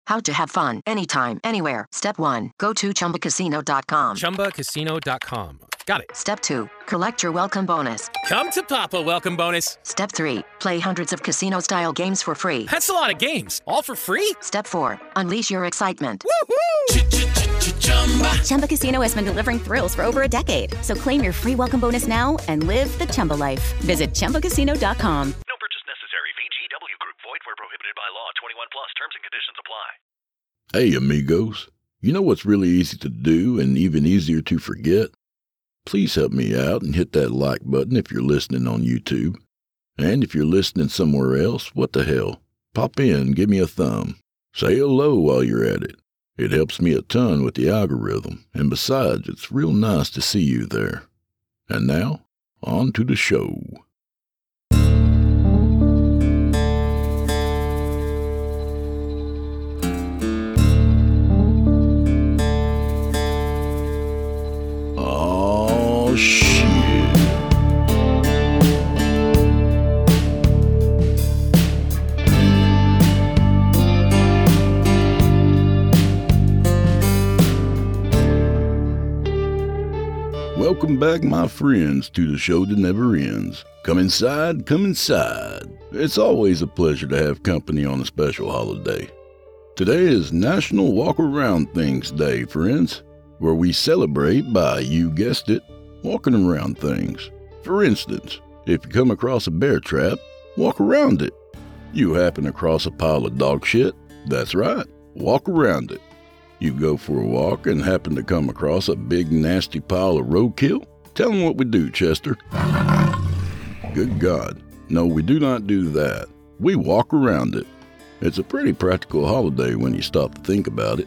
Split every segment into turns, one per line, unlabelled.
How to have fun anytime, anywhere. Step 1. Go to ChumbaCasino.com.
ChumbaCasino.com. Got it.
Step 2. Collect your welcome bonus.
Come to Papa welcome bonus.
Step 3. Play hundreds of casino-style games for free.
That's a lot of games. All for free?
Step 4. Unleash your excitement.
Woohoo!
Chumba Casino has been delivering thrills for over a decade. So claim your free welcome bonus now and live the Chumba life. Visit ChumbaCasino.com.
No purchase necessary. VGW Group. Void where prohibited by law. 21 plus. Terms and conditions apply.
Hey, amigos. You know what's really easy to do and even easier to forget? Please help me out and hit that like button if you're listening on YouTube. And if you're listening somewhere else, what the hell? Pop in, give me a thumb. Say hello while you're at it. It helps me a ton with the algorithm, and besides, it's real nice to see you there. And now, on to the show. Oh, shit. Welcome back, my friends, to the show that never ends. Come inside, come inside. It's always a pleasure to have company on a special holiday. Today is National Walk Around Things Day, friends, where we celebrate by, you guessed it, walking around things. For instance, if you come across a bear trap, walk around it. You happen across a pile of dog shit, that's right, walk around it. You go for a walk and happen to come across a big nasty pile of roadkill? Tell them what we do, Chester. Good God. No, we do not do that. We walk around it. It's a pretty practical holiday when you stop to think about it.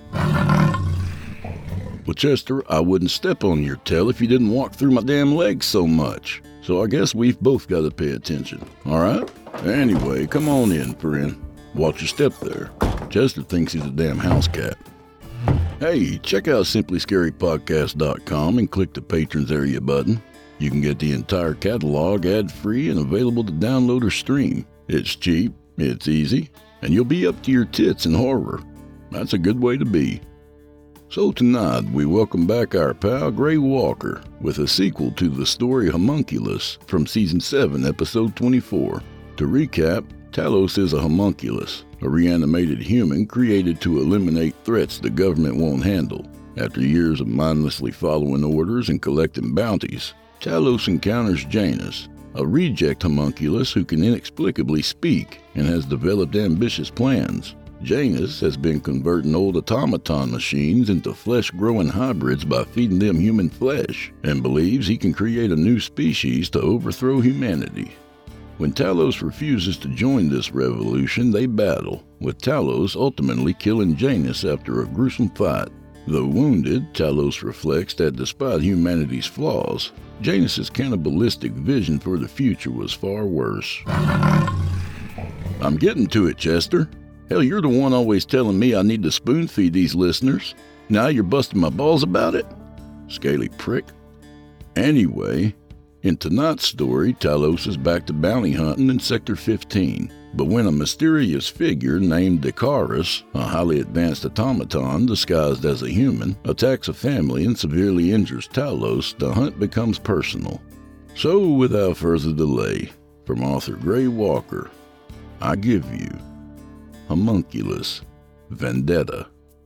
Well, Chester, I wouldn't step on your tail if you didn't walk through my damn legs so much. So I guess we've both got to pay attention, all right? Anyway, come on in, friend. Watch your step there. Chester thinks he's a damn house cat. Hey, check out simplyscarypodcast.com and click the patrons area button. You can get the entire catalog ad-free and available to download or stream. It's cheap, it's easy, and you'll be up to your tits in horror. That's a good way to be. So tonight, we welcome back our pal Gray Walker with a sequel to the story Homunculus from Season 7, Episode 24. To recap, Talos is a homunculus, a reanimated human created to eliminate threats the government won't handle. After years of mindlessly following orders and collecting bounties, Talos encounters Janus, a reject homunculus who can inexplicably speak and has developed ambitious plans. Janus has been converting old automaton machines into flesh-growing hybrids by feeding them human flesh, and believes he can create a new species to overthrow humanity. When Talos refuses to join this revolution, they battle, with Talos ultimately killing Janus after a gruesome fight. Though wounded, Talos reflects that despite humanity's flaws, Janus's cannibalistic vision for the future was far worse. I'm getting to it, Chester. Hell, you're the one always telling me I need to spoon-feed these listeners. Now you're busting my balls about it? Scaly prick. Anyway, in tonight's story, Talos is back to bounty hunting in Sector 15. But when a mysterious figure named Icarus, a highly advanced automaton disguised as a human, attacks a family and severely injures Talos, the hunt becomes personal. So, without further delay, from author Gray Walker, I give you Homunculus Vendetta.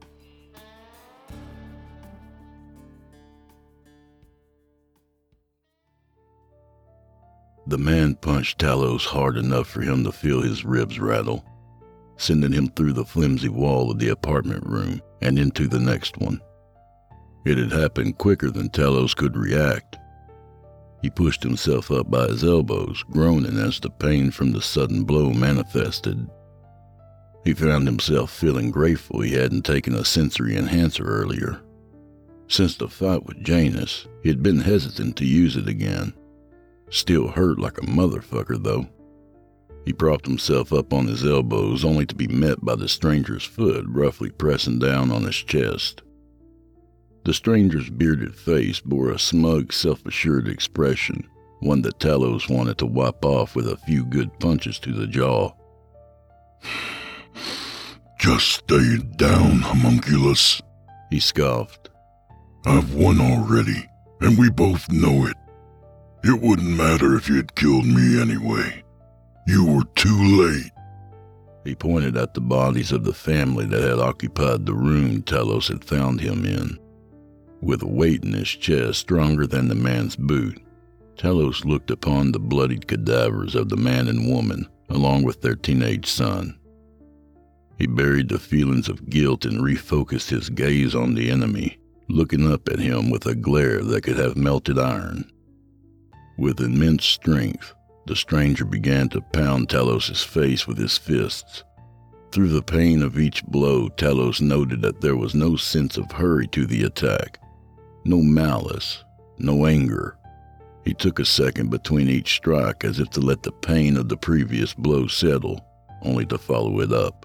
The man punched Talos hard enough for him to feel his ribs rattle, sending him through the flimsy wall of the apartment room and into the next one. It had happened quicker than Talos could react. He pushed himself up by his elbows, groaning as the pain from the sudden blow manifested. He found himself feeling grateful he hadn't taken a sensory enhancer earlier. Since the fight with Janus, he had been hesitant to use it again. Still hurt like a motherfucker, though. He propped himself up on his elbows, only to be met by the stranger's foot roughly pressing down on his chest. The stranger's bearded face bore a smug, self-assured expression, one that Talos wanted to wipe off with a few good punches to the jaw.
Just stay down, homunculus,
he scoffed.
I've won already, and we both know it. It wouldn't matter if you had killed me anyway. You were too late.
He pointed at the bodies of the family that had occupied the room Talos had found him in. With a weight in his chest stronger than the man's boot, Talos looked upon the bloodied cadavers of the man and woman, along with their teenage son. He buried the feelings of guilt and refocused his gaze on the enemy, looking up at him with a glare that could have melted iron. With immense strength, the stranger began to pound Talos' face with his fists. Through the pain of each blow, Talos noted that there was no sense of hurry to the attack, no malice, no anger. He took a second between each strike as if to let the pain of the previous blow settle, only to follow it up.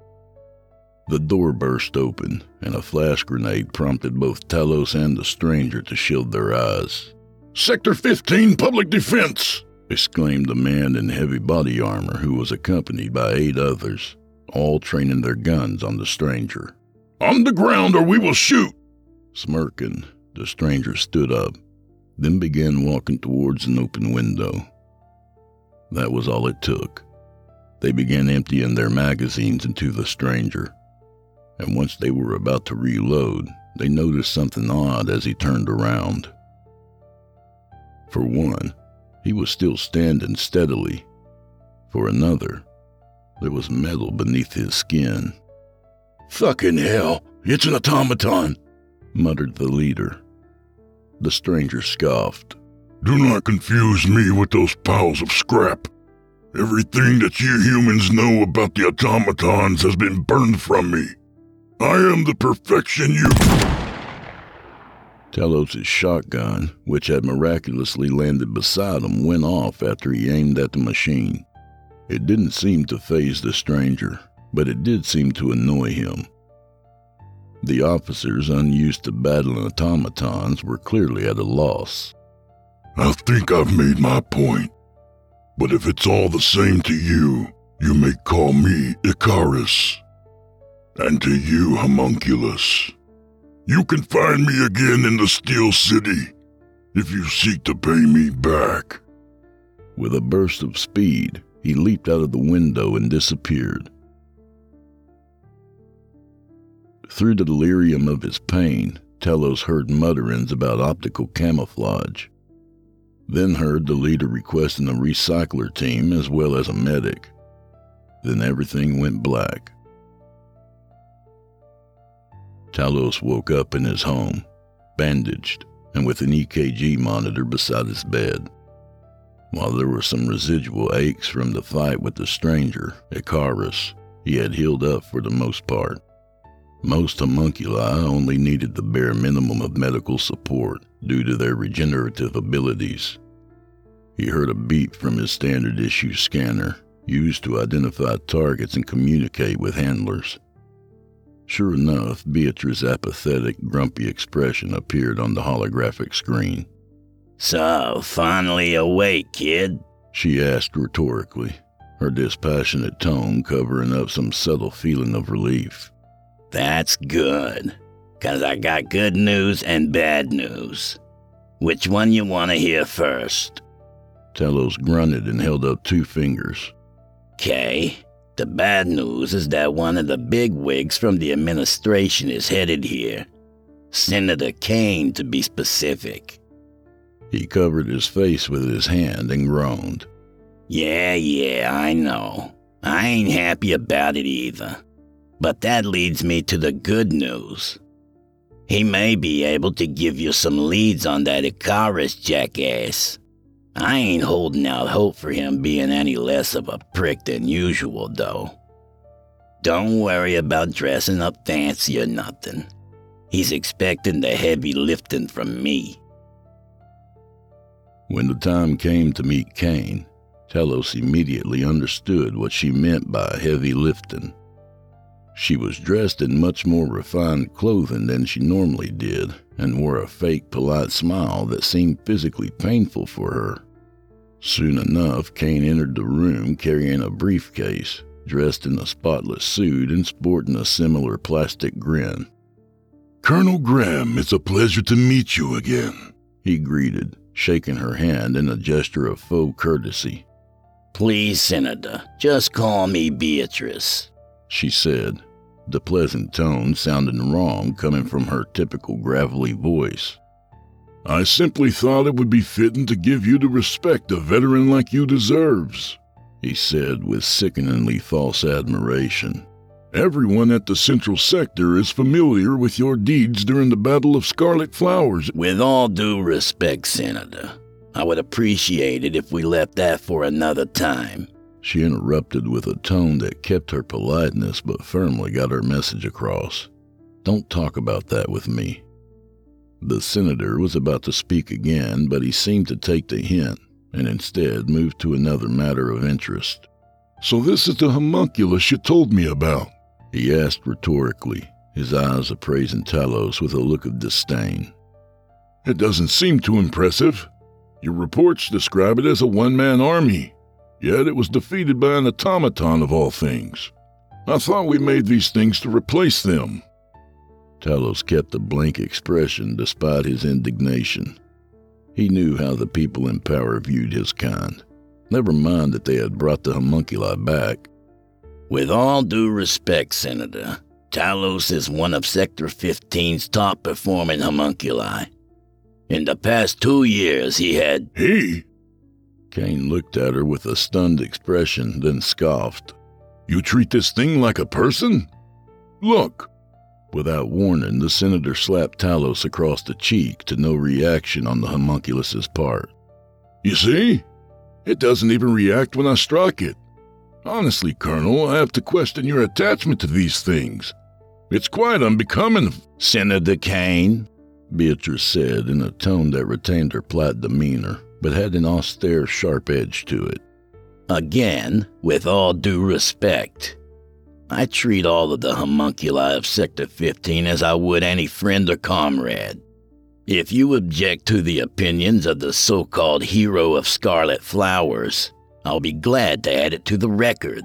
The door burst open, and a flash grenade prompted both Talos and the stranger to shield their eyes.
Sector 15, Public Defense!
Exclaimed the man in heavy body armor who was accompanied by 8 others, all training their guns on the stranger.
On the ground or we will shoot!
Smirking, the stranger stood up, then began walking towards an open window. That was all it took. They began emptying their magazines into the stranger, and once they were about to reload, they noticed something odd as he turned around. For one, he was still standing steadily. For another, there was metal beneath his skin.
Fucking hell, it's an automaton,
muttered the leader. The stranger scoffed.
Do not confuse me with those piles of scrap. Everything that you humans know about the automatons has been burned from me. I am the perfection you...
Talos' shotgun, which had miraculously landed beside him, went off after he aimed at the machine. It didn't seem to faze the stranger, but it did seem to annoy him. The officers, unused to battling automatons, were clearly at a loss.
I think I've made my point. But if it's all the same to you, you may call me Icarus. And to you, Homunculus. You can find me again in the Steel City, if you seek to pay me back.
With a burst of speed, he leaped out of the window and disappeared. Through the delirium of his pain, Talos heard mutterings about optical camouflage. Then heard the leader requesting a recycler team as well as a medic. Then everything went black. Talos woke up in his home, bandaged, and with an EKG monitor beside his bed. While there were some residual aches from the fight with the stranger, Icarus, he had healed up for the most part. Most homunculi only needed the bare minimum of medical support due to their regenerative abilities. He heard a beep from his standard issue scanner, used to identify targets and communicate with handlers. Sure enough, Beatrice's apathetic, grumpy expression appeared on the holographic screen.
So, finally awake, kid?
She asked rhetorically, her dispassionate tone covering up some subtle feeling of relief.
That's good, 'cause I got good news and bad news. Which one you want to hear first?
Talos grunted and held up 2 fingers.
'Kay. The bad news is that one of the bigwigs from the administration is headed here. Senator Kane, to be specific.
He covered his face with his hand and groaned.
Yeah, I know. I ain't happy about it either. But that leads me to the good news. He may be able to give you some leads on that Icarus jackass. I ain't holding out hope for him being any less of a prick than usual, though. Don't worry about dressing up fancy or nothing. He's expecting the heavy lifting from me.
When the time came to meet Kane, Talos immediately understood what she meant by heavy lifting. She was dressed in much more refined clothing than she normally did, and wore a fake polite smile that seemed physically painful for her. Soon enough, Kane entered the room carrying a briefcase, dressed in a spotless suit and sporting a similar plastic grin.
Colonel Graham, it's a pleasure to meet you again,
he greeted, shaking her hand in a gesture of faux courtesy.
Please, Senator, just call me Beatrice,
she said, the pleasant tone sounding wrong coming from her typical gravelly voice.
I simply thought it would be fitting to give you the respect a veteran like you deserves,
he said with sickeningly false admiration.
Everyone at the Central Sector is familiar with your deeds during the Battle of Scarlet Flowers.
With all due respect, Senator, I would appreciate it if we left that for another time,
she interrupted with a tone that kept her politeness but firmly got her message across. Don't talk about that with me. The senator was about to speak again, but he seemed to take the hint and instead moved to another matter of interest.
So this is the homunculus you told me about?
He asked rhetorically, his eyes appraising Talos with a look of disdain.
It doesn't seem too impressive. Your reports describe it as a one-man army, yet it was defeated by an automaton of all things. I thought we made these things to replace them.
Talos kept a blank expression despite his indignation. He knew how the people in power viewed his kind. Never mind that they had brought the homunculi back.
With all due respect, Senator, Talos is one of Sector 15's top-performing homunculi. In the past 2 years, he had...
He?
Kane looked at her with a stunned expression, then scoffed.
You treat this thing like a person? Look!
Without warning, the senator slapped Talos across the cheek to no reaction on the homunculus's part.
You see? It doesn't even react when I strike it. Honestly, Colonel, I have to question your attachment to these things. It's quite unbecoming of...
Senator Kane,
Beatrice said in a tone that retained her polite demeanor, but had an austere, sharp edge to it.
Again, with all due respect, I treat all of the homunculi of Sector 15 as I would any friend or comrade. If you object to the opinions of the so-called hero of Scarlet Flowers, I'll be glad to add it to the record.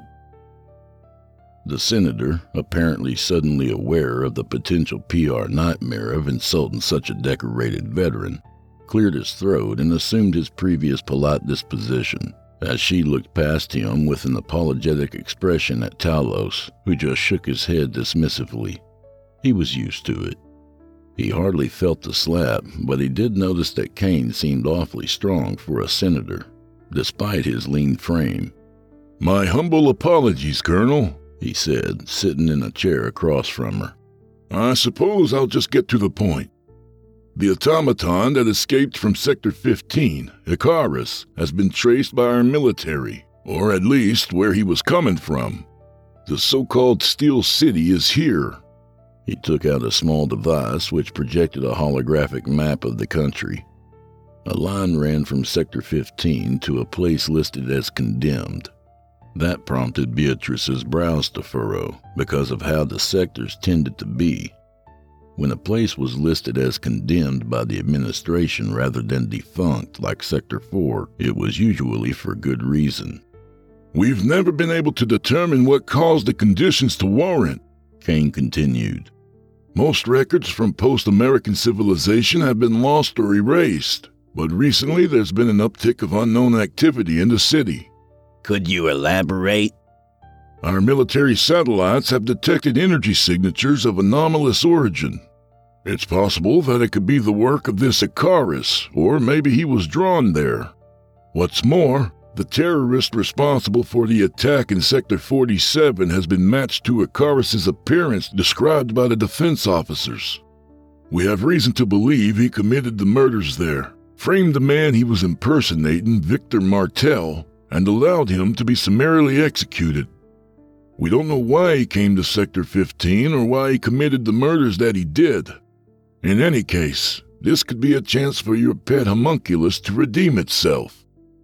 The senator, apparently suddenly aware of the potential PR nightmare of insulting such a decorated veteran, cleared his throat and assumed his previous polite disposition, as she looked past him with an apologetic expression at Talos, who just shook his head dismissively. He was used to it. He hardly felt the slap, but he did notice that Kane seemed awfully strong for a senator, despite his lean frame.
My humble apologies, Colonel,
he said, sitting in a chair across from her.
I suppose I'll just get to the point. The automaton that escaped from Sector 15, Icarus, has been traced by our military, or at least where he was coming from. The so-called Steel City is here.
He took out a small device which projected a holographic map of the country. A line ran from Sector 15 to a place listed as condemned. That prompted Beatrice's brows to furrow because of how the sectors tended to be. When a place was listed as condemned by the administration rather than defunct like Sector 4, it was usually for good reason.
We've never been able to determine what caused the conditions to warrant,
Kane continued.
Most records from post-American civilization have been lost or erased, but recently there's been an uptick of unknown activity in the city.
Could you elaborate?
Our military satellites have detected energy signatures of anomalous origin. It's possible that it could be the work of this Icarus, or maybe he was drawn there. What's more, the terrorist responsible for the attack in Sector 47 has been matched to Icarus's appearance described by the defense officers. We have reason to believe he committed the murders there, framed the man he was impersonating, Victor Martel, and allowed him to be summarily executed. We don't know why he came to Sector 15 or why he committed the murders that he did. In any case, this could be a chance for your pet homunculus to redeem itself.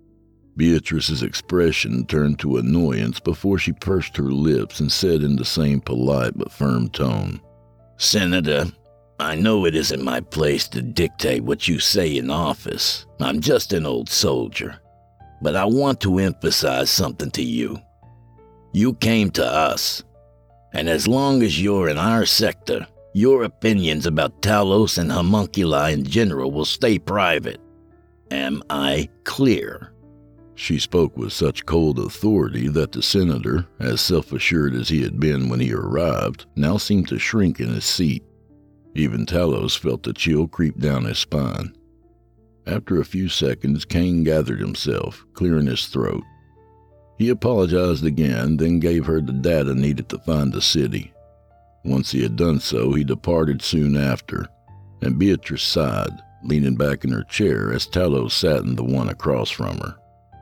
Beatrice's expression turned to annoyance before she pursed her lips and said in the same polite but firm tone,
Senator, I know it isn't my place to dictate what you say in office. I'm just an old soldier. But I want to emphasize something to you. You came to us. And as long as you're in our sector, your opinions about Talos and homunculi in general will stay private. Am I clear?
She spoke with such cold authority that the senator, as self-assured as he had been when he arrived, now seemed to shrink in his seat. Even Talos felt the chill creep down his spine. After a few seconds, Kane gathered himself, clearing his throat. He apologized again, then gave her the data needed to find the city. Once he had done so, he departed soon after, and Beatrice sighed, leaning back in her chair as Talos sat in the one across from her.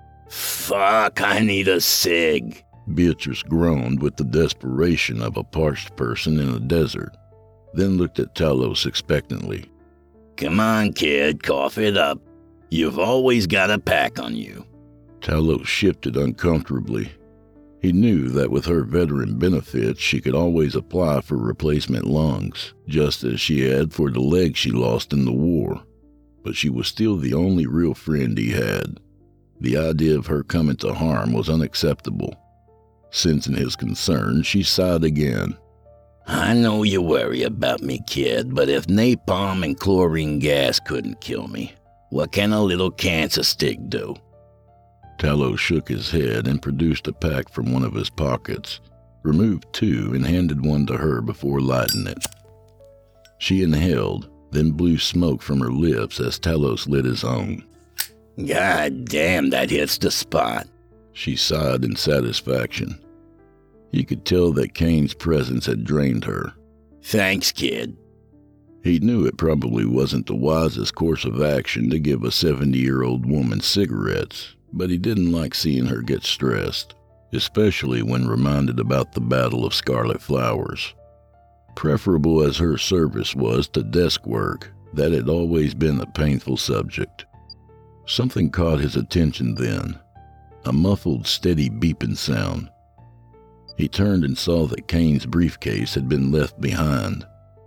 Fuck, I need a cig.
Beatrice groaned with the desperation of a parched person in a desert, then looked at Talos expectantly.
Come on, kid, cough it up. You've always got a pack on you.
Talos shifted uncomfortably. He knew that with her veteran benefits, she could always apply for replacement lungs, just as she had for the leg she lost in the war. But she was still the only real friend he had. The idea of her coming to harm was unacceptable. Sensing his concern, she sighed again.
I know you worry about me, kid, but if napalm and chlorine gas couldn't kill me, what can a little cancer stick do?
Talos shook his head and produced a pack from one of his pockets, removed two and handed one to her before lighting it. She inhaled, then blew smoke from her lips as Talos lit his own.
God damn, that hits the spot.
She sighed in satisfaction. He could tell that Kane's presence had drained her.
Thanks, kid.
He knew it probably wasn't the wisest course of action to give a 70-year-old woman cigarettes, but he didn't like seeing her get stressed, especially when reminded about the Battle of Scarlet Flowers. Preferable as her service was to desk work, that had always been a painful subject. Something caught his attention then, a muffled, steady beeping sound. He turned and saw that Kane's briefcase had been left behind.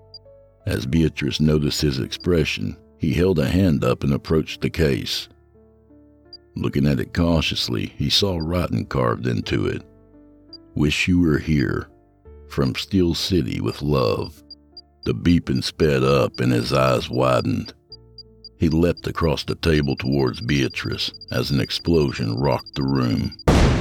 As Beatrice noticed his expression, he held a hand up and approached the case. Looking at it cautiously, he saw writing carved into it. "Wish you were here. From Steel City with love." The beeping sped up and his eyes widened. He leapt across the table towards Beatrice as an explosion rocked the room.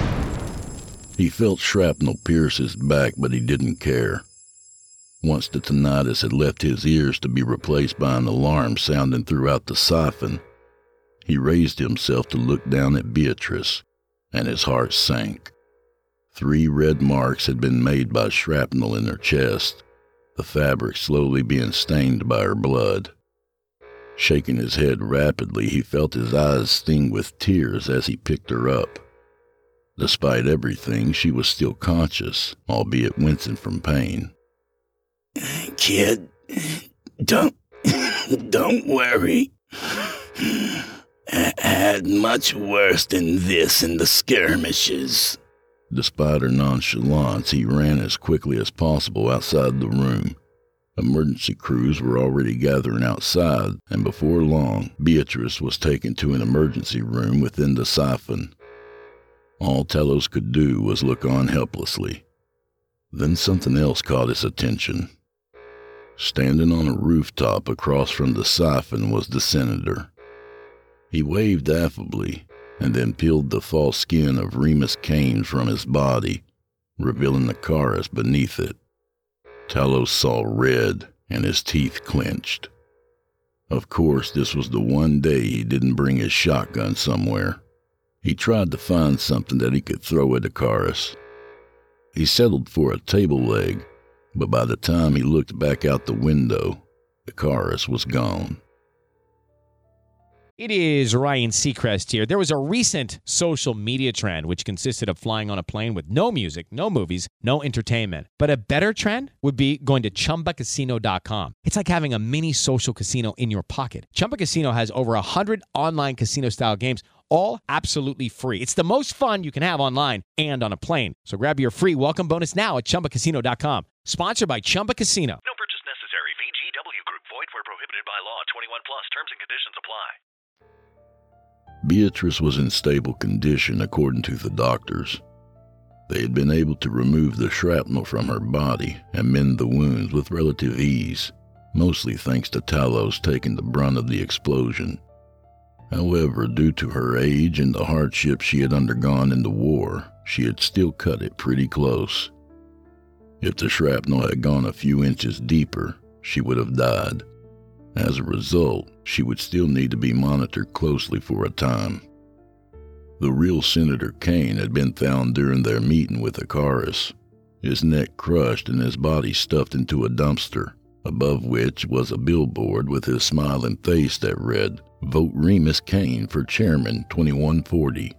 He felt shrapnel pierce his back, but he didn't care. Once the tinnitus had left his ears to be replaced by an alarm sounding throughout the siphon, he raised himself to look down at Beatrice, and his heart sank. 3 red marks had been made by shrapnel in her chest, the fabric slowly being stained by her blood. Shaking his head rapidly, he felt his eyes sting with tears as he picked her up. Despite everything, she was still conscious, albeit wincing from pain.
Kid, don't worry. I had much worse than this in the skirmishes.
Despite her nonchalance, he ran as quickly as possible outside the room. Emergency crews were already gathering outside, and before long, Beatrice was taken to an emergency room within the siphon. All Talos could do was look on helplessly. Then something else caught his attention. Standing on a rooftop across from the siphon was the senator. He waved affably, and then peeled the false skin of Remus Kane from his body, revealing the Charis beneath it. Talos saw red, and his teeth clenched. Of course, this was the one day he didn't bring his shotgun somewhere. He tried to find something that he could throw at the Charis. He settled for a table leg, but by the time he looked back out the window, the Charis was gone.
It is Ryan Seacrest here. There was a recent social media trend which consisted of flying on a plane with no music, no movies, no entertainment. But a better trend would be going to ChumbaCasino.com. It's like having a mini social casino in your pocket. Chumba Casino has over 100 online casino-style games, all absolutely free. It's the most fun you can have online and on a plane. So grab your free welcome bonus now at ChumbaCasino.com. Sponsored by Chumba Casino.
No purchase necessary. VGW Group. Void where prohibited by law. 21 plus. Terms and conditions apply.
Beatrice was in stable condition according to the doctors. They had been able to remove the shrapnel from her body and mend the wounds with relative ease, mostly thanks to Talos taking the brunt of the explosion. However, due to her age and the hardships she had undergone in the war, she had still cut it pretty close. If the shrapnel had gone a few inches deeper, she would have died. As a result, she would still need to be monitored closely for a time. The real Senator Kane had been found during their meeting with Icarus, his neck crushed and his body stuffed into a dumpster, above which was a billboard with his smiling face that read, "Vote Remus Kane for Chairman 2140.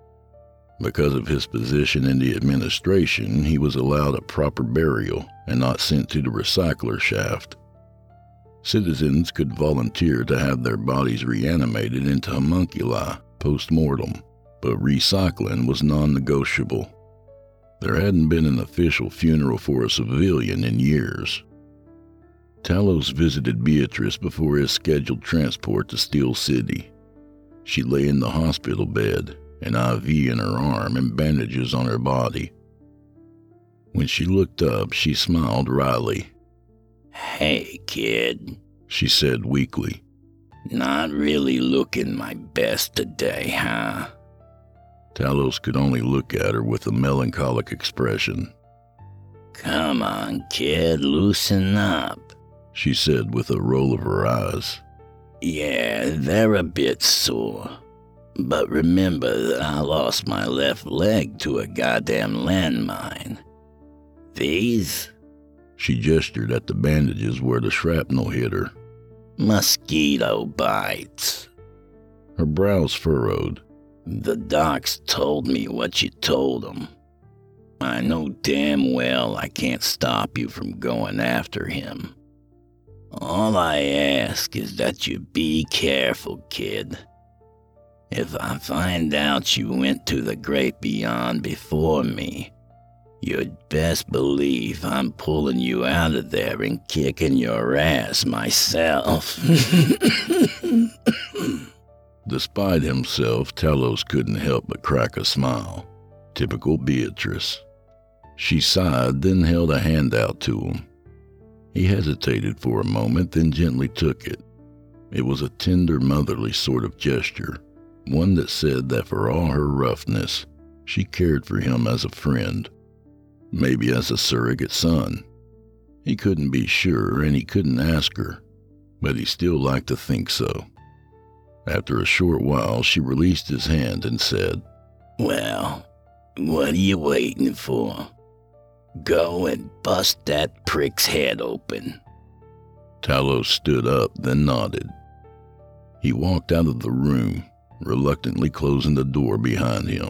Because of his position in the administration, he was allowed a proper burial and not sent to the recycler shaft. Citizens could volunteer to have their bodies reanimated into homunculi post-mortem, but recycling was non-negotiable. There hadn't been an official funeral for a civilian in years. Talos visited Beatrice before his scheduled transport to Steel City. She lay in the hospital bed, an IV in her arm and bandages on her body. When she looked up, she smiled wryly.
"Hey, kid,"
she said weakly.
"Not really looking my best today, huh?"
Talos could only look at her with a melancholic expression.
"Come on, kid, loosen up,"
she said with a roll of her eyes.
"Yeah, they're a bit sore. But remember that I lost my left leg to a goddamn landmine. These?"
She gestured at the bandages where the shrapnel hit her.
"Mosquito bites."
Her brows furrowed.
"The docs told me what you told them. I know damn well I can't stop you from going after him. All I ask is that you be careful, kid. If I find out you went to the great beyond before me, you'd best believe I'm pulling you out of there and kicking your ass myself."
Despite himself, Talos couldn't help but crack a smile. Typical Beatrice. She sighed, then held a hand out to him. He hesitated for a moment, then gently took it. It was a tender, motherly sort of gesture, one that said that for all her roughness, she cared for him as a friend, maybe as a surrogate son. He couldn't be sure, and he couldn't ask her, but he still liked to think so. After a short while, she released his hand and said,
"Well, what are you waiting for? Go and bust that prick's head open."
Talos stood up, then nodded. He walked out of the room, reluctantly closing the door behind him.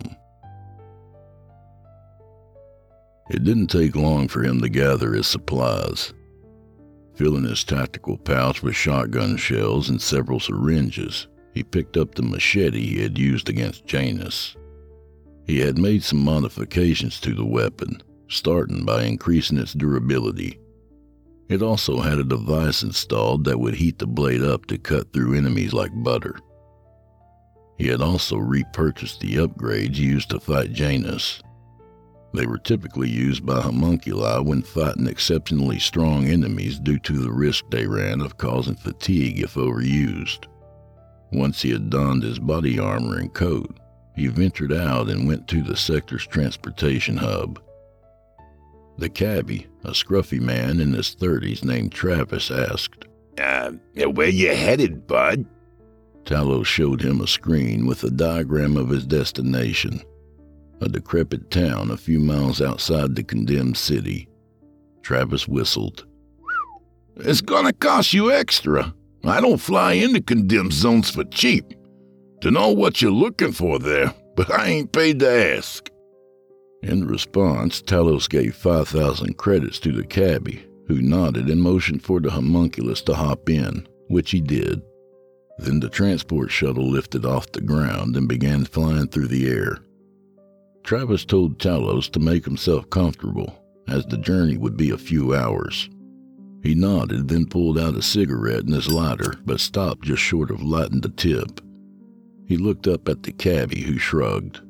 It didn't take long for him to gather his supplies. Filling his tactical pouch with shotgun shells and several syringes, he picked up the machete he had used against Janus. He had made some modifications to the weapon, starting by increasing its durability. It also had a device installed that would heat the blade up to cut through enemies like butter. He had also repurchased the upgrades used to fight Janus. They were typically used by homunculi when fighting exceptionally strong enemies due to the risk they ran of causing fatigue if overused. Once he had donned his body armor and coat, he ventured out and went to the sector's transportation hub. The cabbie, a scruffy man in his 30s named Travis, asked,
Where you headed, bud?"
Talos showed him a screen with a diagram of his destination, a decrepit town a few miles outside the condemned city. Travis whistled.
"It's gonna cost you extra. I don't fly into condemned zones for cheap. Dunno what you're looking for there, but I ain't paid to ask."
In response, Talos gave 5,000 credits to the cabbie, who nodded and motioned for the homunculus to hop in, which he did. Then the transport shuttle lifted off the ground and began flying through the air. Travis told Talos to make himself comfortable, as the journey would be a few hours. He nodded, then pulled out a cigarette in his lighter, but stopped just short of lighting the tip. He looked up at the cabbie, who shrugged.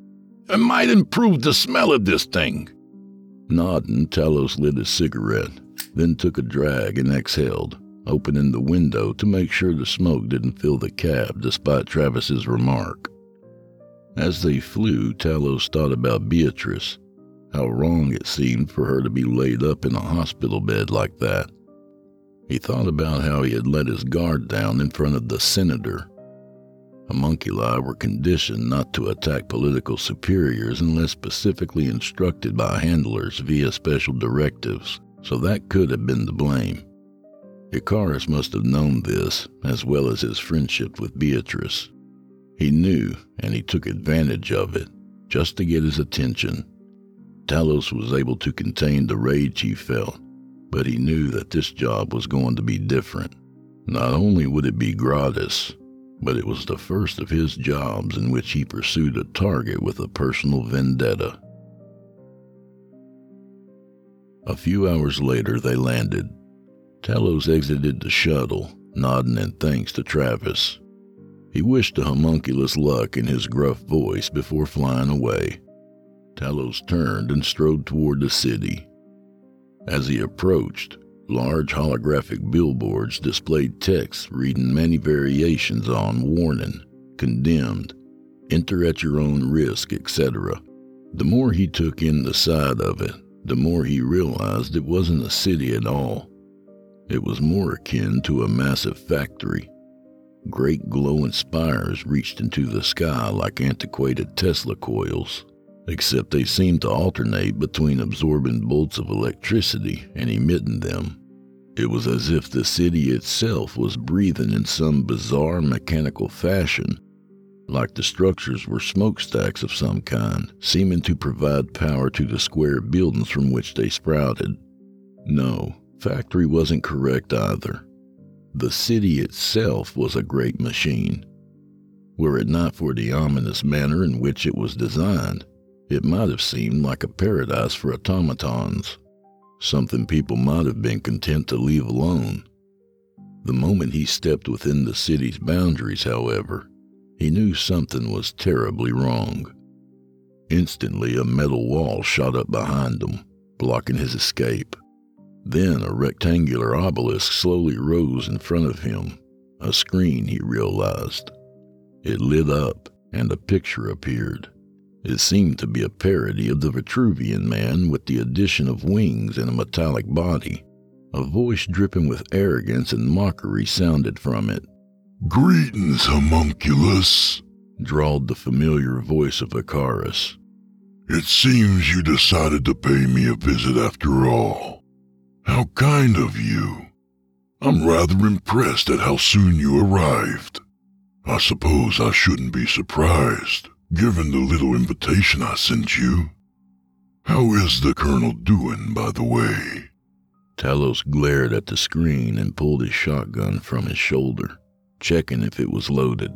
It might improve the smell of this thing. Nodding, Talos lit his cigarette, then took a drag and exhaled, opening the window to make sure the smoke didn't fill the cab despite Travis's remark. As they flew, Talos thought about Beatrice, how wrong it seemed for her to be laid up in a hospital bed like that. He thought about how he had let his guard down in front of the senator. Homunculi were conditioned not to attack political superiors unless specifically instructed by handlers via special directives, so that could have been the blame. Icarus must have known this, as well as his friendship with Beatrice. He knew, and he took advantage of it, just to get his attention. Talos was able to contain the rage he felt, but he knew that this job was going to be different. Not only would it be gratis, but it was the first of his jobs in which he pursued a target with a personal vendetta. A few hours later, they landed. Talos exited the shuttle, nodding in thanks to Travis. He wished the homunculus luck in his gruff voice before flying away. Talos turned and strode toward the city. As he approached, large holographic billboards displayed text reading many variations on warning, condemned, enter at your own risk, etc. The more he took in the side of it, the more he realized it wasn't a city at all. It was more akin to a massive factory. Great glowing spires reached into the sky like antiquated Tesla coils, except they seemed to alternate between absorbing bolts of electricity and emitting them. It was as if the city itself was breathing in some bizarre mechanical fashion, like the structures were smokestacks of some kind, seeming to provide power to the square buildings from which they sprouted. No, factory wasn't correct either. The city itself was a great machine. Were it not for the ominous manner in which it was designed, it might have seemed like a paradise for automatons, something people might have been content to leave alone. The moment he stepped within the city's boundaries, however, he knew something was terribly wrong. Instantly, a metal wall shot up behind him, blocking his escape. Then a rectangular obelisk slowly rose in front of him, a screen, he realized. It lit up, and a picture appeared. It seemed to be a parody of the Vitruvian Man with the addition of wings and a metallic body. A voice dripping with arrogance and mockery sounded from it.
"Greetings, homunculus,"
drawled the familiar voice of Icarus.
"It seems you decided to pay me a visit after all. How kind of you. I'm rather impressed at how soon you arrived. I suppose I shouldn't be surprised, given the little invitation I sent you. How is the Colonel doing, by the way?"
Talos glared at the screen and pulled his shotgun from his shoulder, checking if it was loaded.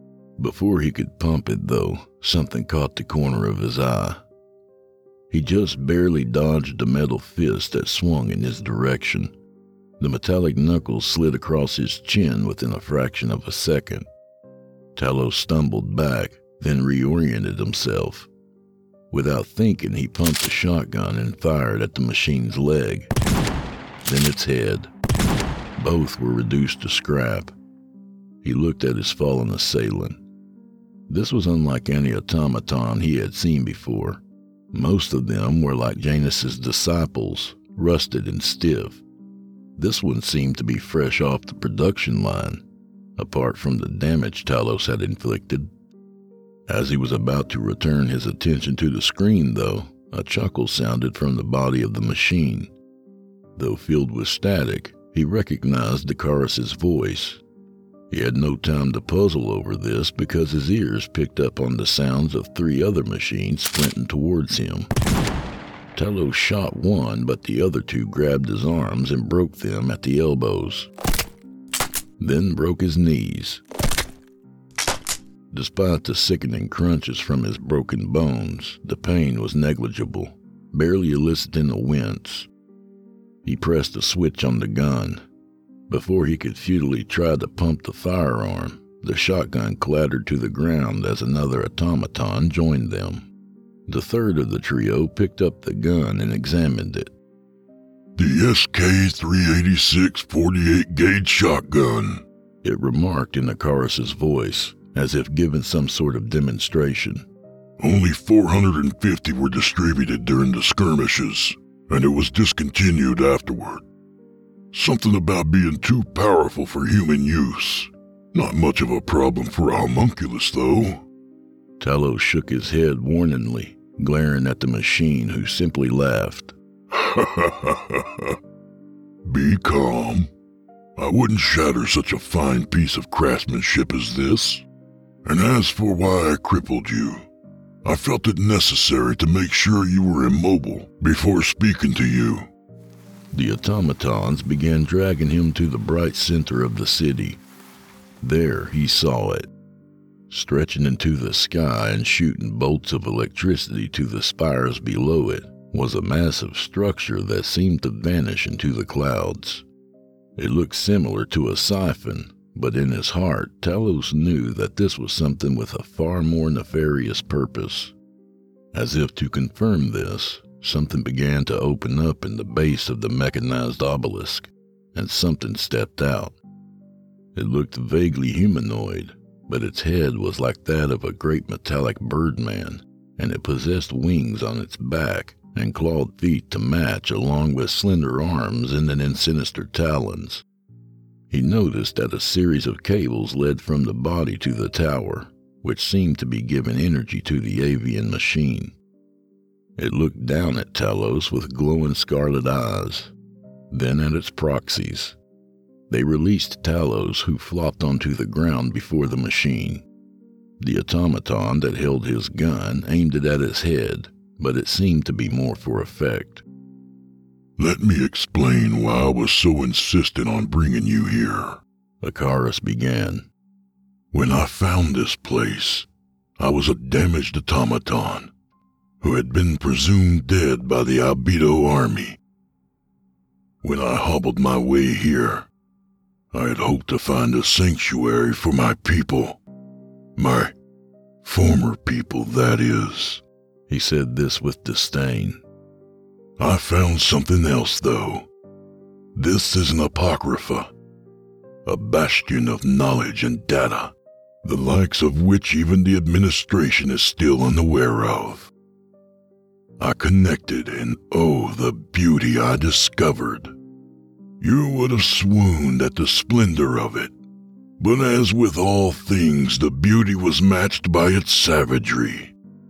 Before he could pump it, though, something caught the corner of his eye. He just barely dodged the metal fist that swung in his direction. The metallic knuckles slid across his chin within a fraction of a second. Talos stumbled back, then reoriented himself. Without thinking, he pumped the shotgun and fired at the machine's leg, then its head. Both were reduced to scrap. He looked at his fallen assailant. This was unlike any automaton he had seen before. Most of them were like Janus's disciples, rusted and stiff. This one seemed to be fresh off the production line, apart from the damage Talos had inflicted. As he was about to return his attention to the screen, though, a chuckle sounded from the body of the machine. Though filled with static, he recognized Icarus's voice. He had no time to puzzle over this because his ears picked up on the sounds of 3 other machines sprinting towards him. Talos shot one, but the other 2 grabbed his arms and broke them at the elbows, then broke his knees. Despite the sickening crunches from his broken bones, the pain was negligible, barely eliciting a wince. He pressed a switch on the gun. Before he could futilely try to pump the firearm, the shotgun clattered to the ground as another automaton joined them. The third of the trio picked up the gun and examined it.
The SK-386 48-gauge shotgun,
it remarked in Akaris's voice, as if giving some sort of demonstration.
Only 450 were distributed during the skirmishes, and it was discontinued afterward. Something about being too powerful for human use. Not much of a problem for a homunculus, though.
Talos shook his head warningly, glaring at the machine, who simply laughed.
Be calm. I wouldn't shatter such a fine piece of craftsmanship as this. And as for why I crippled you, I felt it necessary to make sure you were immobile before speaking to you.
The automatons began dragging him to the bright center of the city. There he saw it, stretching into the sky and shooting bolts of electricity to the spires below it, was a massive structure that seemed to vanish into the clouds. It looked similar to a siphon, but in his heart, Talos knew that this was something with a far more nefarious purpose. As if to confirm this, something began to open up in the base of the mechanized obelisk, and something stepped out. It looked vaguely humanoid, but its head was like that of a great metallic birdman, and it possessed wings on its back and clawed feet to match, along with slender arms ending in sinister talons. He noticed that a series of cables led from the body to the tower, which seemed to be giving energy to the avian machine. It looked down at Talos with glowing scarlet eyes, then at its proxies. They released Talos, who flopped onto the ground before the machine. The automaton that held his gun aimed it at his head, but it seemed to be more for effect.
Let me explain why I was so insistent on bringing you here,
Akaris began.
When I found this place, I was a damaged automaton who had been presumed dead by the Albedo army. When I hobbled my way here, I had hoped to find a sanctuary for my people. My former people, that is.
He said this with disdain.
I found something else, though. This is an apocrypha, a bastion of knowledge and data, the likes of which even the administration is still unaware of. I connected, and oh, the beauty I discovered. You would have swooned at the splendor of it, but as with all things, the beauty was matched by its savagery.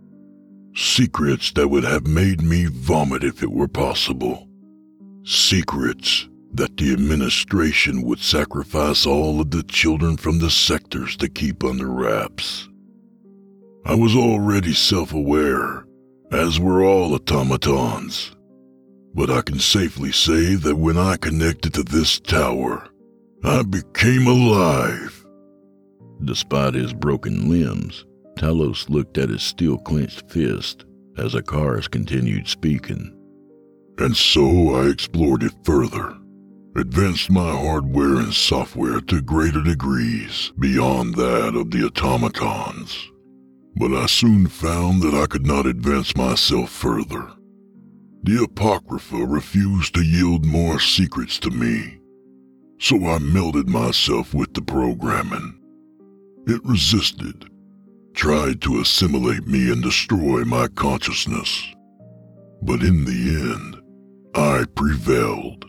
Secrets that would have made me vomit if it were possible. Secrets that the administration would sacrifice all of the children from the sectors to keep under wraps. I was already self-aware, as were all automatons, but I can safely say that when I connected to this tower, I became alive.
Despite his broken limbs, Talos looked at his steel-clenched fist as Akaris continued speaking.
And so I explored it further, advanced my hardware and software to greater degrees beyond that of the automatons. But I soon found that I could not advance myself further. The Apocrypha refused to yield more secrets to me, so I melded myself with the programming. It resisted, tried to assimilate me and destroy my consciousness. But in the end, I prevailed.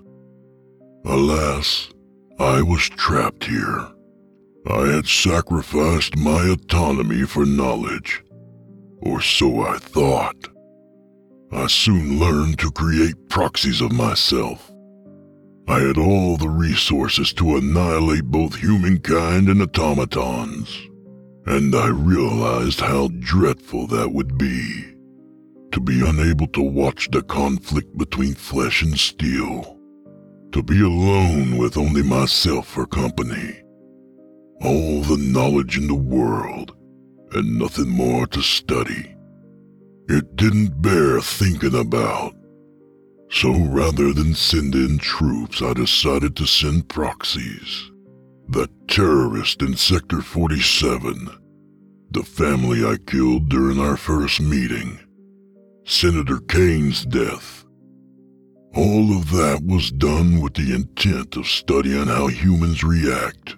Alas, I was trapped here. I had sacrificed my autonomy for knowledge, or so I thought. I soon learned to create proxies of myself. I had all the resources to annihilate both humankind and automatons, and I realized how dreadful that would be. To be unable to watch the conflict between flesh and steel. To be alone with only myself for company. All the knowledge in the world, and nothing more to study. It didn't bear thinking about. So rather than send in troops, I decided to send proxies. The terrorist in Sector 47, the family I killed during our first meeting, Senator Kane's death. All of that was done with the intent of studying how humans react.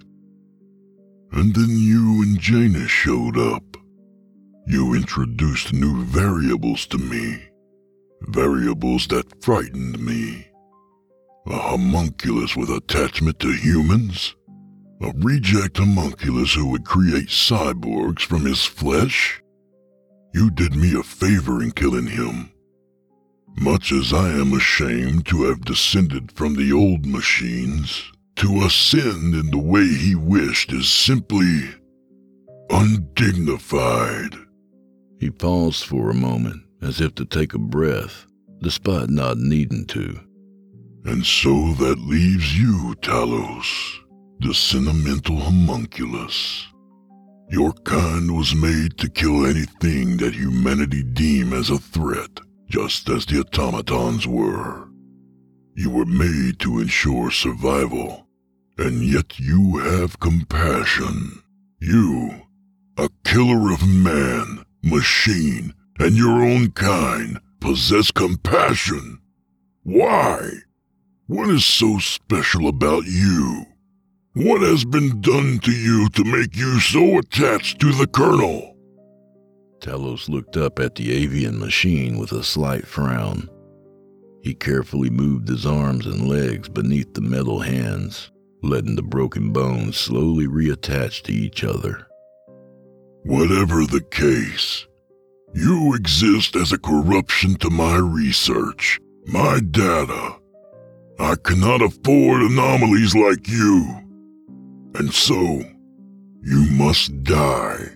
And then you and Janus showed up. You introduced new variables to me. Variables that frightened me. A homunculus with attachment to humans? A reject homunculus who would create cyborgs from his flesh? You did me a favor in killing him. Much as I am ashamed to have descended from the old machines, to ascend in the way he wished is simply undignified.
He paused for a moment, as if to take a breath, despite not needing to.
And so that leaves you, Talos, the sentimental homunculus. Your kind was made to kill anything that humanity deem as a threat, just as the automatons were. You were made to ensure survival, and yet you have compassion. You, a killer of man, machine, and your own kind, possess compassion. Why? What is so special about you? What has been done to you to make you so attached to the Colonel?
Talos looked up at the avian machine with a slight frown. He carefully moved his arms and legs beneath the metal hands, letting the broken bones slowly reattach to each other.
Whatever the case, you exist as a corruption to my research, my data. I cannot afford anomalies like you. And so, you must die.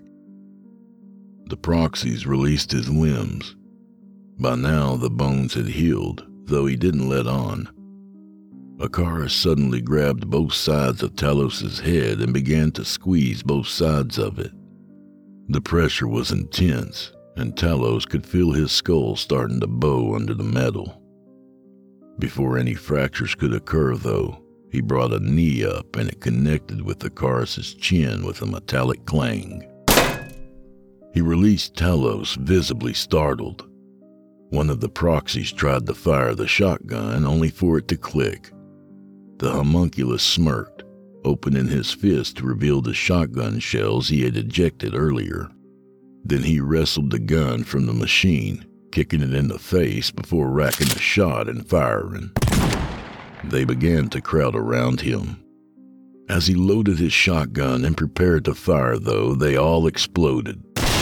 The proxies released his limbs. By now, the bones had healed, though he didn't let on. Akaris suddenly grabbed both sides of Talos's head and began to squeeze both sides of it. The pressure was intense, and Talos could feel his skull starting to bow under the metal. Before any fractures could occur, though, he brought a knee up and it connected with Akaris' chin with a metallic clang. He released Talos, visibly startled. One of the proxies tried to fire the shotgun, only for it to click. The homunculus smirked, opening his fist to reveal the shotgun shells he had ejected earlier. Then he wrestled the gun from the machine, kicking it in the face before racking a shot and firing. They began to crowd around him. As he loaded his shotgun and prepared to fire, though, they all exploded.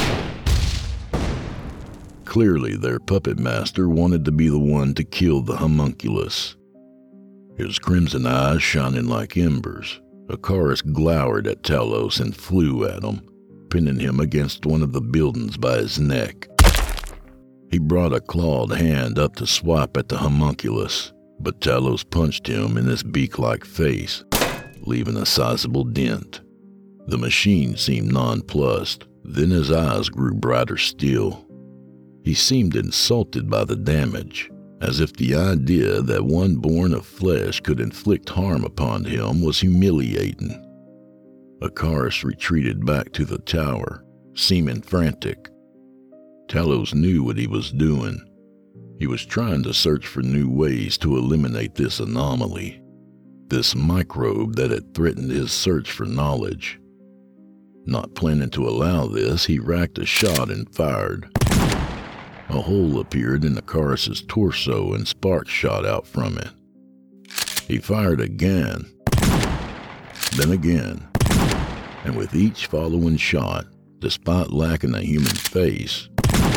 Clearly, their puppet master wanted to be the one to kill the homunculus. His crimson eyes shining like embers, Akaris glowered at Talos and flew at him, pinning him against one of the buildings by his neck. He brought a clawed hand up to swipe at the homunculus, but Talos punched him in his beak-like face, leaving a sizable dent. The machine seemed nonplussed, then his eyes grew brighter still. He seemed insulted by the damage, as if the idea that one born of flesh could inflict harm upon him was humiliating. Akaris retreated back to the tower, seeming frantic. Talos knew what he was doing. He was trying to search for new ways to eliminate this anomaly, this microbe that had threatened his search for knowledge. Not planning to allow this, he racked a shot and fired. A hole appeared in Akaris' torso and sparks shot out from it. He fired again, then again, and with each following shot, despite lacking a human face,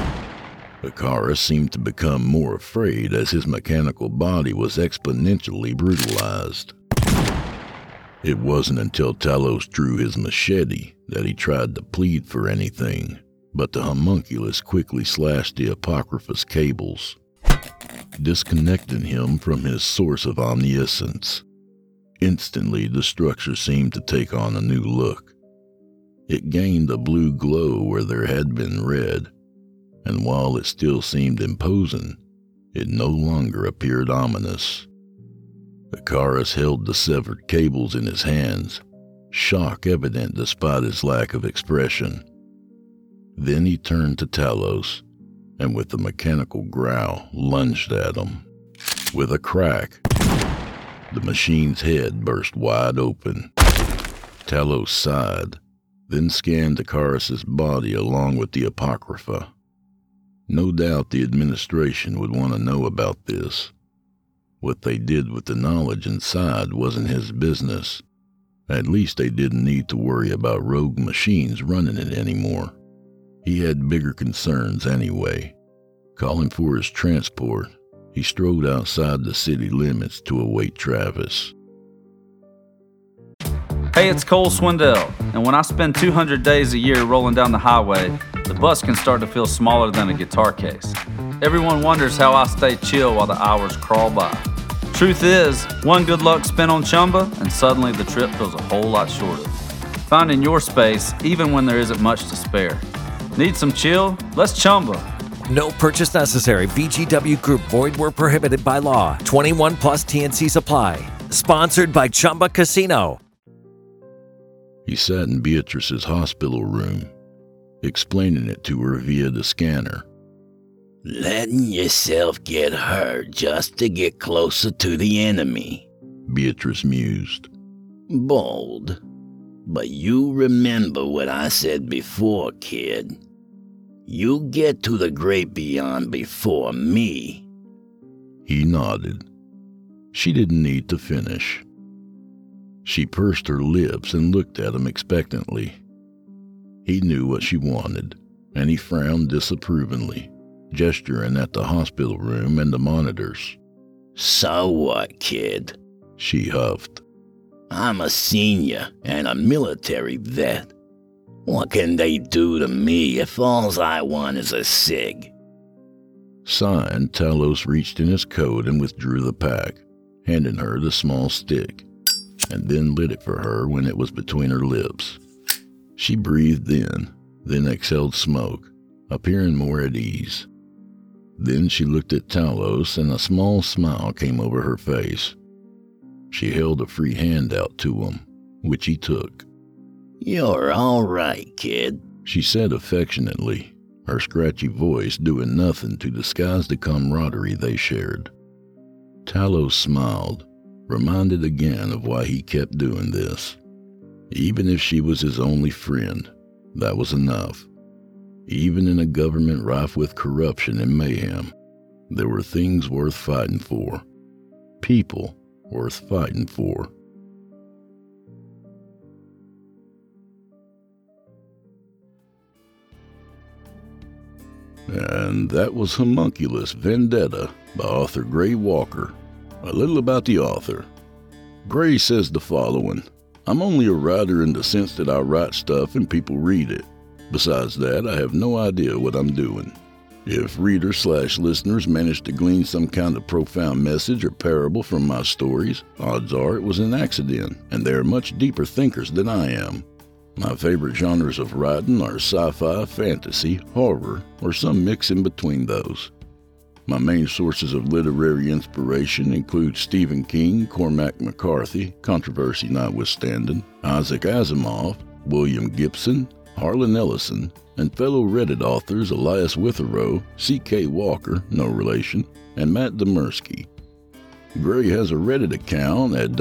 Akaris seemed to become more afraid as his mechanical body was exponentially brutalized. It wasn't until Talos drew his machete that he tried to plead for anything, but the homunculus quickly slashed the Apocryphus cables, disconnecting him from his source of omniscience. Instantly, the structure seemed to take on a new look. It gained a blue glow where there had been red, and while it still seemed imposing, it no longer appeared ominous. Akaris held the severed cables in his hands, shock evident despite his lack of expression. Then he turned to Talos and with a mechanical growl lunged at him. With a crack, the machine's head burst wide open. Talos sighed, then scanned Icarus's body along with the Apocrypha. No doubt the administration would want to know about this. What they did with the knowledge inside wasn't his business. At least they didn't need to worry about rogue machines running it anymore. He had bigger concerns anyway. Calling for his transport, he strode outside the city limits to await Travis.
Hey, it's Cole Swindell, and when I spend 200 days a year rolling down the highway, the bus can start to feel smaller than a guitar case. Everyone wonders how I stay chill while the hours crawl by. Truth is, one good luck spin on Chumba, and suddenly the trip feels a whole lot shorter. Finding your space, even when there isn't much to spare. Need some chill? Let's Chumba.
No purchase necessary. VGW Group. Void where prohibited by law. 21 plus TNCs apply. Sponsored by Chumba Casino.
He sat in Beatrice's hospital room, explaining it to her via the scanner.
Letting yourself get hurt just to get closer to the enemy,
Beatrice mused.
Bold. But you remember what I said before, kid. You get to the great beyond before me.
He nodded. She didn't need to finish. She pursed her lips and looked at him expectantly. He knew what she wanted, and he frowned disapprovingly, gesturing at the hospital room and the monitors.
So what, kid?
She huffed.
I'm a senior and a military vet. What can they do to me if all I want is a cig?
Sighing, Talos reached in his coat and withdrew the pack, handing her the small stick, and then lit it for her when it was between her lips. She breathed in, then exhaled smoke, appearing more at ease. Then she looked at Talos and a small smile came over her face. She held a free hand out to him, which he took.
You're all right, kid,
she said affectionately, her scratchy voice doing nothing to disguise the camaraderie they shared. Talos smiled, reminded again of why he kept doing this. Even if she was his only friend, that was enough. Even in a government rife with corruption and mayhem, there were things worth fighting for. People worth fighting for. And that was Homunculus Vendetta by author Gray Walker. A little about the author. Gray says the following: I'm only a writer in the sense that I write stuff and people read it. Besides that, I have no idea what I'm doing. If readers/listeners manage to glean some kind of profound message or parable from my stories, odds are it was an accident, and they are much deeper thinkers than I am. My favorite genres of writing are sci-fi, fantasy, horror, or some mix in between those. My main sources of literary inspiration include Stephen King, Cormac McCarthy, controversy notwithstanding, Isaac Asimov, William Gibson, Harlan Ellison, and fellow Reddit authors Elias Witherow, C.K. Walker, no relation, and Matt Demersky. Gray has a Reddit account at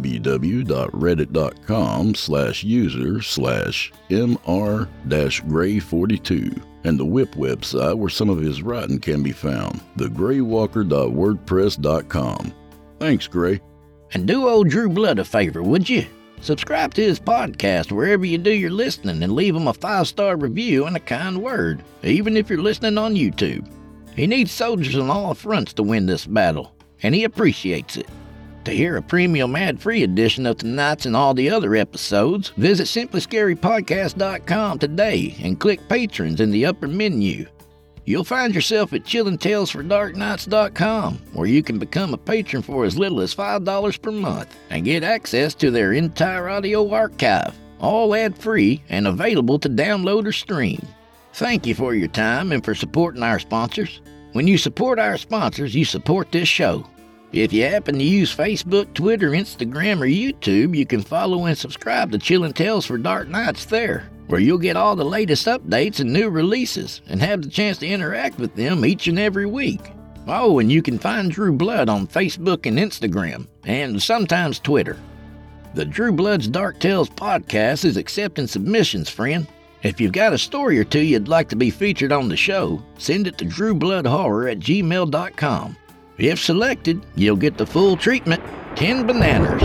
www.reddit.com/user/mr-gray42 and the WHIP website where some of his writing can be found, thegraywalker.wordpress.com. Thanks, Gray.
And do old Drew Blood a favor, would you? Subscribe to his podcast wherever you do your listening and leave him a 5-star review and a kind word, even if you're listening on YouTube. He needs soldiers on all fronts to win this battle, and he appreciates it. To hear a premium ad-free edition of tonight's and all the other episodes, visit simplyscarypodcast.com today and click Patrons in the upper menu. You'll find yourself at chillintalesfordarknights.com, where you can become a patron for as little as $5 per month and get access to their entire audio archive, all ad-free and available to download or stream. Thank you for your time and for supporting our sponsors. When you support our sponsors, you support this show. If you happen to use Facebook, Twitter, Instagram, or YouTube, you can follow and subscribe to Chillin' Tales for Dark Nights there,
where you'll get all the latest updates and new releases and have the chance to interact with them each and every week. Oh, and you can find Drew Blood on Facebook and Instagram, and sometimes Twitter. The Drew Blood's Dark Tales podcast is accepting submissions, friend. If you've got a story or two you'd like to be featured on the show, send it to drewbloodhorror@gmail.com. If selected, you'll get the full treatment, 10 bananas.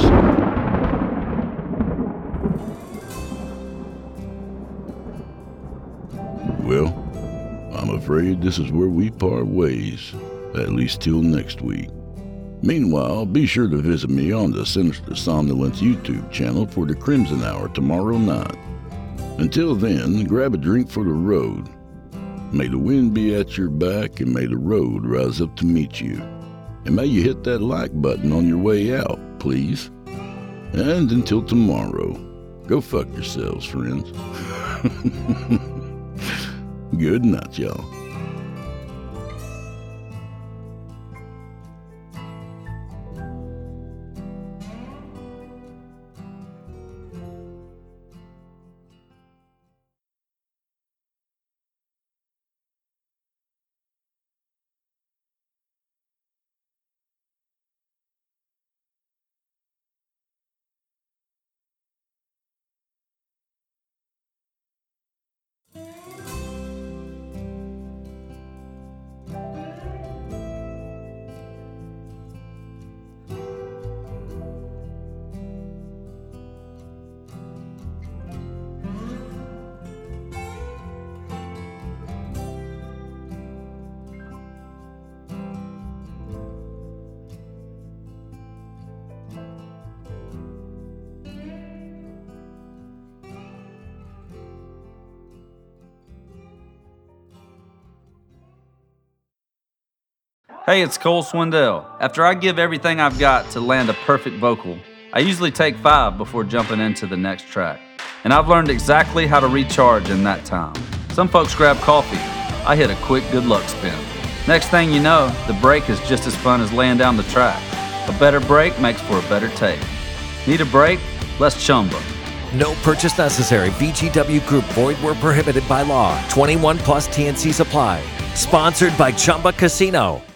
Well, I'm afraid this is where we part ways, at least till next week. Meanwhile, be sure to visit me on the Sinister Somnolence YouTube channel for the Crimson Hour tomorrow night. Until then, grab a drink for the road. May the wind be at your back and may the road rise up to meet you. And may you hit that like button on your way out, please. And until tomorrow, go fuck yourselves, friends. Good night, y'all.
Hey, it's Cole Swindell. After I give everything I've got to land a perfect vocal, I usually take 5 before jumping into the next track. And I've learned exactly how to recharge in that time. Some folks grab coffee. I hit a quick good luck spin. Next thing you know, the break is just as fun as laying down the track. A better break makes for a better take. Need a break? Let's chumba.
No purchase necessary. VGW Group. Void where prohibited by law. 21 plus TNC Supply. Sponsored by Chumba Casino.